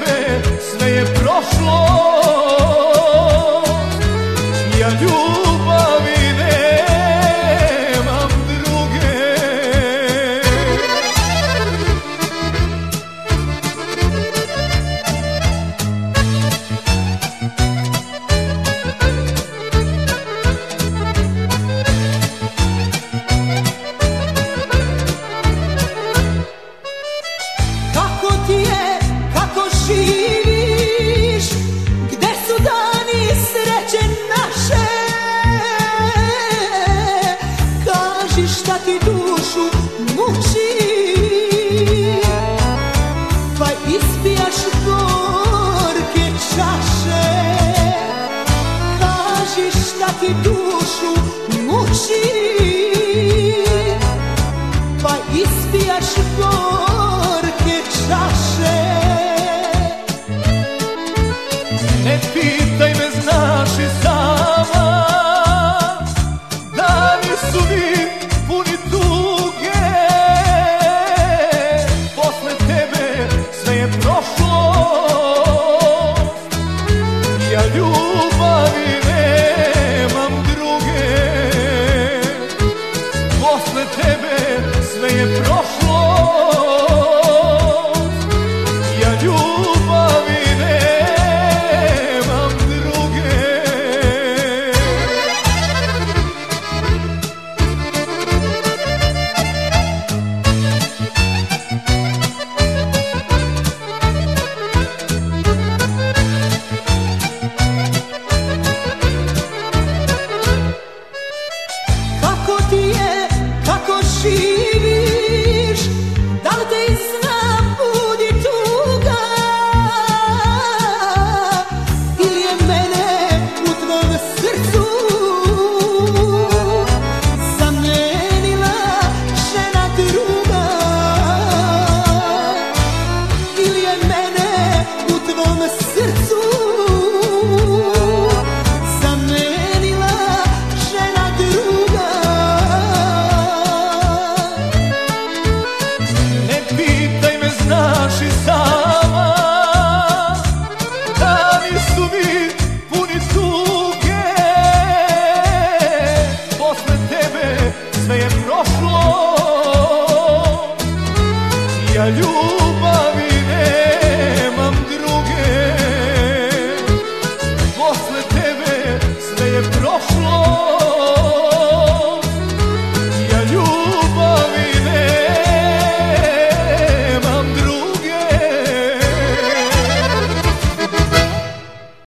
tebe sve je prošlo. Ja ljubavi nemam druge. Kako ti je, kako živiš, gde su dani sreće naše? Kaži šta ti dušu muči, pa ispijaš gorke čaše. Kaži šta ti dušu muči, pa ispijaš gorke čaše. Ne pitaj me, znaš i sama, dani su mi puni tuge. Posle tebe sve je prošlo. Ja ljubavi nemam druge. Posle tebe sve je prošlo. Ja ljubavi nemam druge. Kako ti je, kako živiš, da li te znam budi tuga, ili je mene u tvom srcu zamenila žena druga, ili je mene u tvom srcu zamenila žena druga. Ne pitaj me, znaš i sama, dani su mi puni tuge. Posle tebe sve je prošlo. Ja